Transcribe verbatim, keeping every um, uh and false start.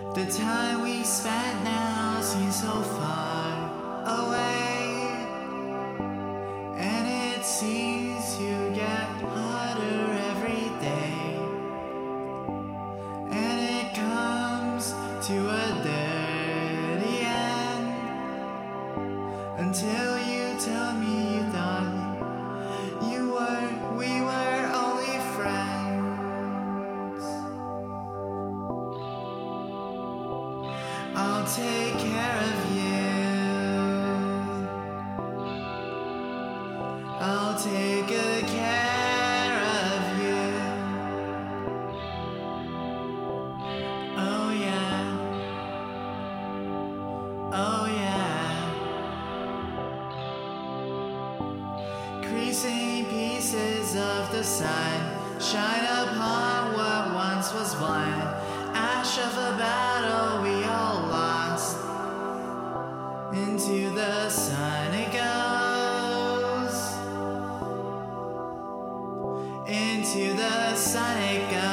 The time we spent now seems so far away, and it seems to get harder every day, and it comes to a dirty end until you tell me you thought you were, we were only friends. I'll take care of you. I'll take good care of you. Oh yeah. Oh yeah. Creasing pieces of the sun shine upon what once was blind. Ash of a battle we all lost. Into the sun it goes. Into the sun it goes.